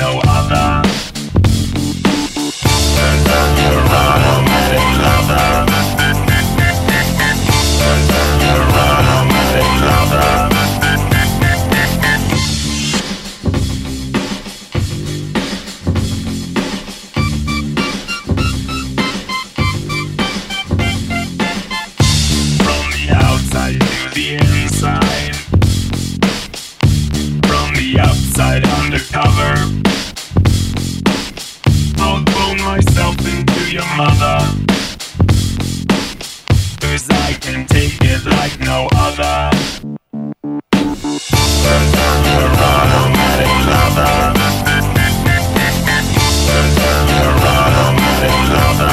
no other. Turns out you're automatic lover. Turns out you're automatic lover. From the outside to the inside, from the outside undercover, I'll clone myself into your mother, 'cause I can take it like no other. Turns out you're automatic lover. Turns out you're automatic lover.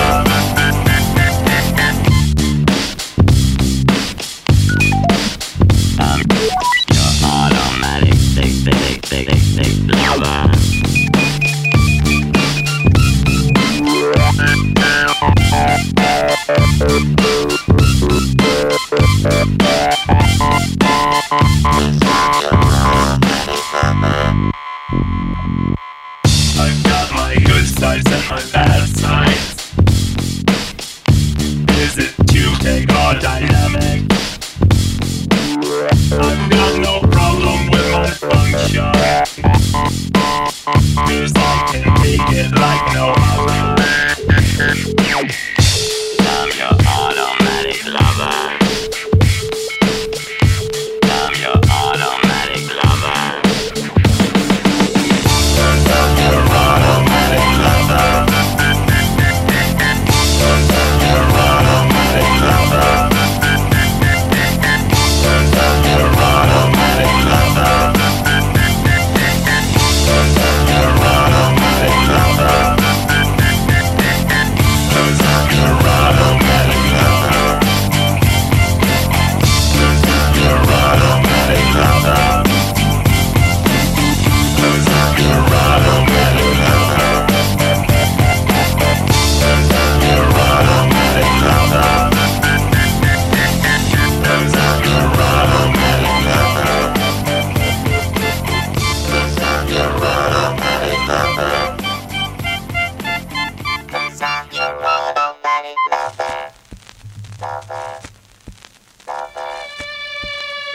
Your automatic lover. I've got my good sides and my bad